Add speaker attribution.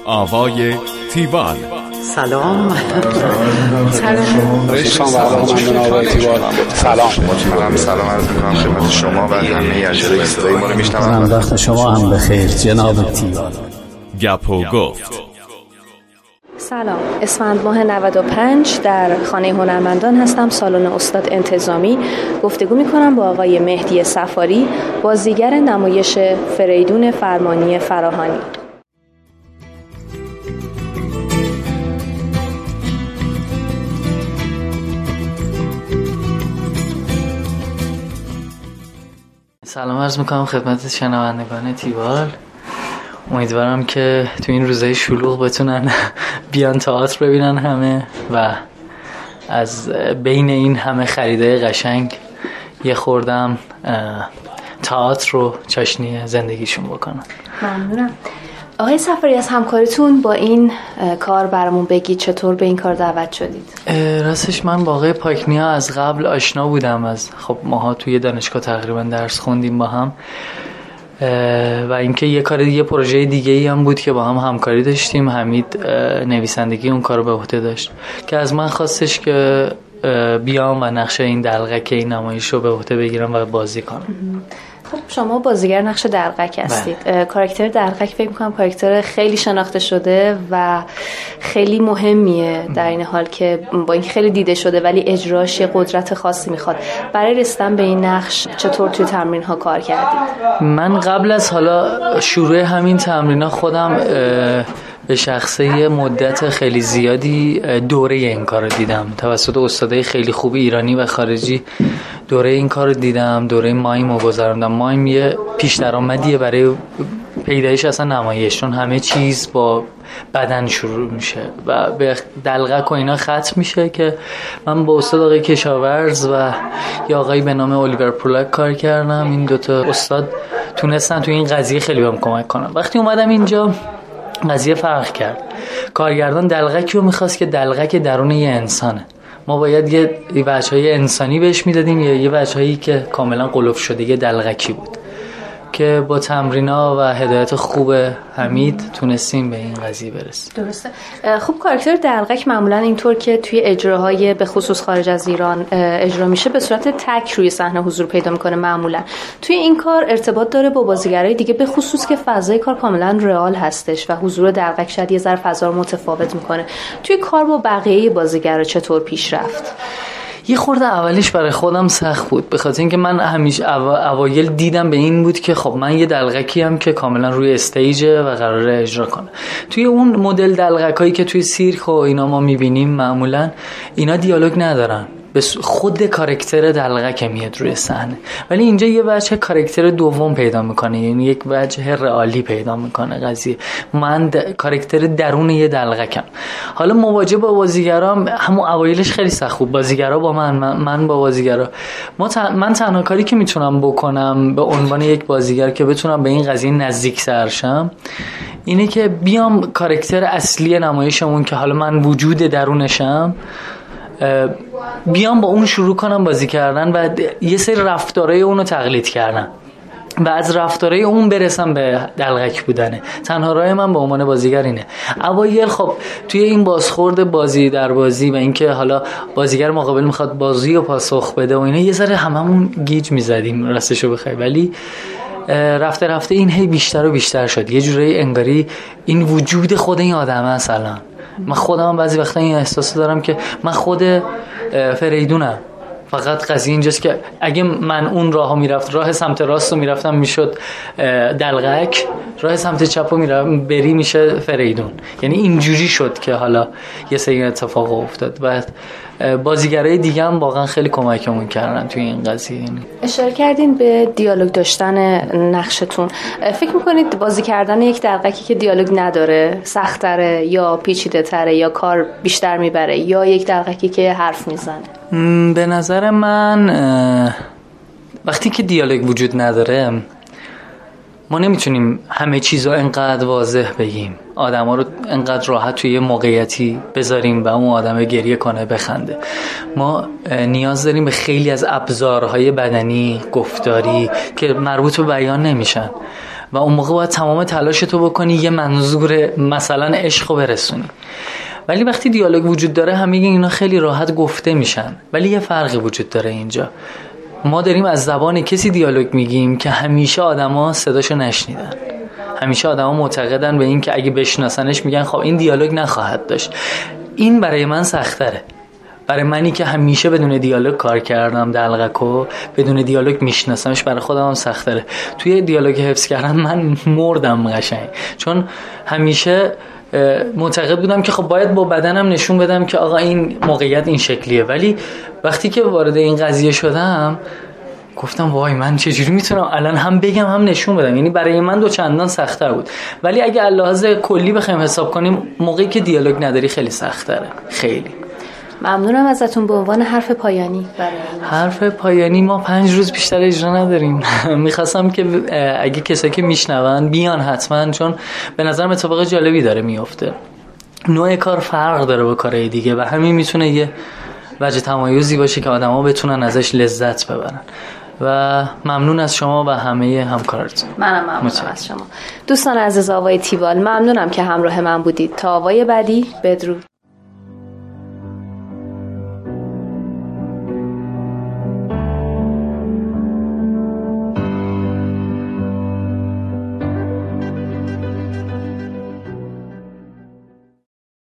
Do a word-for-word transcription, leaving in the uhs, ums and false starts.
Speaker 1: آوای تیوال.
Speaker 2: سلام.
Speaker 3: سلام. سلام.
Speaker 4: سلام. سلام عرض می‌کنم خدمت شما و همه اجرای صدای ما رو میشنوند.
Speaker 2: وقت شما هم بخیر جناب تیوال.
Speaker 1: گپ و گفت.
Speaker 5: سلام، اسفند ماه نود و پنج در خانه هنرمندان هستم، سالن استاد انتظامی. گفتگو میکنم با آقای مهدی صفاری، بازیگر نمایش فریدون فرمانی فراهانی.
Speaker 6: سلام عرض میکنم خدمت شنوندگان تیوال. امیدوارم که تو این روزهای شلوغ بتونن بیان تئاتر ببینن همه و از بین این همه خریدای قشنگ یه خوردم تئاتر رو چاشنی زندگیشون بکنن.
Speaker 5: ممنونم. آقای صفاری، از همکاریتون با این کار برامون بگید، چطور به این کار دعوت شدید؟
Speaker 6: راستش من با آقای پاکنیا از قبل آشنا بودم، از خب ماها توی دانشگاه تقریبا درس خوندیم با هم و اینکه یه کار یه پروژه دیگه ای هم بود که با هم همکاری داشتیم. حمید نویسندگی اون کارو به عهده داشت که از من خواستش که بیام و نقشه این دلقک این نمایش رو به عهده بگیرم و بازی کنم.
Speaker 5: خب شما بازیگر نقش دلقک هستید. کاراکتر دلقک فکر می‌کنم کاراکتر خیلی شناخته شده و خیلی مهمیه، در این حال که با اینکه خیلی دیده شده ولی اجراش یه قدرت خاصی میخواد. برای رسیدن به این نقش چطور توی تمرین‌ها کار کردید؟
Speaker 6: من قبل از حالا شروع همین تمرین‌ها خودم به شخصه مدت خیلی زیادی دوره این کار رو دیدم توسط استادای خیلی خوب ایرانی و خارجی. دوره این کار رو دیدم، دوره مایم رو گذراندم. مایم یه پیش درآمدیه برای پیدایش اصلا نمایش، چون همه چیز با بدن شروع میشه و به دلقک و اینا ختم میشه که من با استاد آقای کشاورز و یا آقای به نام الیور پولاک کار کردم. این دوتا استاد تونستن تو این قضیه خیلی بهم کمک کنن. وقتی اومدم اینجا قضیه فرق کرد. کارگردان دلقکی رو میخواست که دلقک درون یه انسانه. ما باید یه وجه‌های انسانی بهش میدادیم یا یه وجه‌هایی که کاملا قلوف شده یه دلقکی بود که با تمرینا و هدایت خوب حمید تونستیم به این قضیه برسیم.
Speaker 5: درسته. خب کاراکتر دلقک معمولا اینطور که توی اجراهای به خصوص خارج از ایران اجرا میشه به صورت تک روی صحنه حضور پیدا میکنه. معمولا توی این کار ارتباط داره با بازیگرای دیگه، به خصوص که فضای کار کاملا رئال هستش و حضور دلقک شاید یه ذره فضا رو متفاوت میکنه. توی کار با بقیه بازیگرا چطور پیش رفت؟
Speaker 6: یه خورده اولیش برای خودم سخت بود، به خاطر اینکه من همیشه او... اوایل دیدم به این بود که خب من یه دلقکی هم که کاملا روی استیجه و قراره اجرا کنم. توی اون مدل دلقکایی که توی سیرک و اینا ما میبینیم معمولا اینا دیالوگ ندارن، به خود کاراکتر دلقک میاد روی صحنه. ولی اینجا یه وجه کاراکتر دوم پیدا میکنه، یعنی یک وجه رئالی پیدا میکنه قضیه. من د... کاراکتر درون یه دلقکم. حالا مواجه با بازیگرام همون اوایلش خیلی سخت بود. بازیگرا با من من, من با بازیگرا ما ت... من تنها کاری که میتونم بکنم به عنوان یک بازیگر که بتونم به این قضیه نزدیک سرشم اینه که بیام کاراکتر اصلی نمایشمون که حالا من وجود درونشم بیام با اون شروع کنم بازی کردن و یه سری رفتارهای اونو تقلید کردن و از رفتارهای اون برسم به دلقک بودنه. تنها راه من به عنوان بازیگر اینه. اوایل خب توی این بازخورد بازی در بازی و اینکه حالا بازیگر مقابل میخواد بازی و پاسخ بده و اینا یه ذره هممون گیج میزدیم راستشو بخوای، ولی رفته رفته این هی بیشتر و بیشتر شد. یه جوری انگاری این وجود خود این آدمه اصلا. من خودم بعضی وقتا این احساس دارم که من خود فریدونم، فقط قضیه اینجاست که اگه من اون راهو میرفت راه سمت راست رو میرفتم میشد دلقک، راه سمت چپ رو میرم بری میشه فریدون. یعنی اینجوری شد که حالا یه سری اتفاق افتاد و بازیگرای دیگه هم واقعا خیلی کمکمون کردن توی این قضیه.
Speaker 5: اشاره کردین به دیالوگ داشتن نقشتون. فکر میکنید بازی کردن یک دلقکی که دیالوگ نداره سخت‌تره یا پیچیده‌تره یا کار بیشتر میبره یا یک دلقکی که حرف میزنه؟
Speaker 6: به نظر من وقتی که دیالوگ وجود نداره ما نمیتونیم همه چیزو انقدر واضح بگیم، آدما رو انقدر راحت توی موقعیتی بذاریم و اون آدمه گریه کنه بخنده. ما نیاز داریم به خیلی از ابزارهای بدنی، گفتاری که مربوط به بیان نمیشن و اون موقع باید تمام تلاش تو بکنی یه منظور مثلا عشق رو برسونی. ولی وقتی دیالوگ وجود داره همه اینا خیلی راحت گفته میشن. ولی یه فرقی وجود داره اینجا، ما داریم از زبان کسی دیالوگ میگیم که همیشه آدما صداشو نشنیدن، همیشه آدما معتقدن به این که اگه بشناسنش میگن خب این دیالوگ نخواهد داشت. این برای من سخت‌تره، برای منی که همیشه بدون دیالوگ کار کردم دلقکو، بدون دیالوگ میشناسمش، برای خودم هم سخت‌تره. توی دیالوگ حفظ کردن من مردم قشنگ، چون همیشه معتقد بودم که خب باید با بدنم نشون بدم که آقا این موقعیت این شکلیه. ولی وقتی که وارد این قضیه شدم گفتم وای من چجوری میتونم الان هم بگم هم نشون بدم. یعنی برای من دو چندان سخت‌تر بود. ولی اگه علاوه کلی بخوایم حساب کنیم موقعی که دیالوگ نداری خیلی سخت‌تره، خیلی.
Speaker 5: ممنونم ازتون. به عنوان حرف پایانی برای
Speaker 6: حرف پایانی ما پنج روز بیشتر اجرا نداریم. میخواستم که اگه کسایی که میشنون بیان حتما، چون به نظرم اتفاق جالبی داره میفته. نوع کار فرق داره با کارهای دیگه و همین میتونه یه وجه تمایزی باشه که آدما بتونن ازش لذت ببرن. و ممنون از شما و همه همکاراتون.
Speaker 5: منم ممنونم از شما. دوستان عزیز آوای تیوال، ممنونم که همراه من بودید. تا آوای بعدی، بدرود.